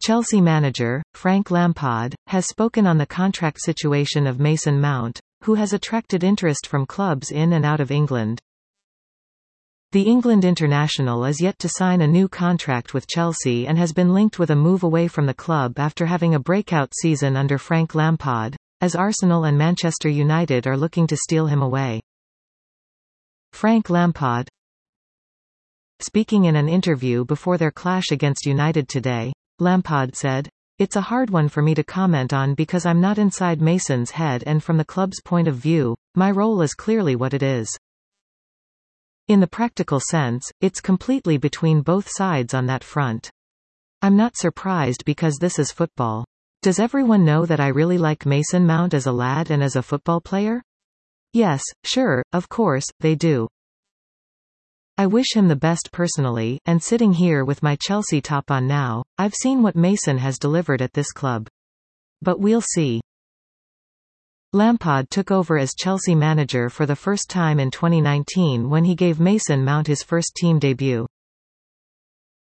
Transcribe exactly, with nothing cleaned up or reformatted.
Chelsea manager, Frank Lampard, has spoken on the contract situation of Mason Mount, who has attracted interest from clubs in and out of England. The England international is yet to sign a new contract with Chelsea and has been linked with a move away from the club after having a breakout season under Frank Lampard, as Arsenal and Manchester United are looking to steal him away. Frank Lampard, speaking in an interview before their clash against United today, Lampard said, "It's a hard one for me to comment on because I'm not inside Mason's head, and from the club's point of view, my role is clearly what it is. In the practical sense, it's completely between both sides on that front. I'm not surprised because this is football. Does everyone know that I really like Mason Mount as a lad and as a football player? Yes, sure, of course, they do. I wish him the best personally, and sitting here with my Chelsea top on now, I've seen what Mason has delivered at this club. But we'll see." Lampard took over as Chelsea manager for the first time in twenty nineteen when he gave Mason Mount his first team debut.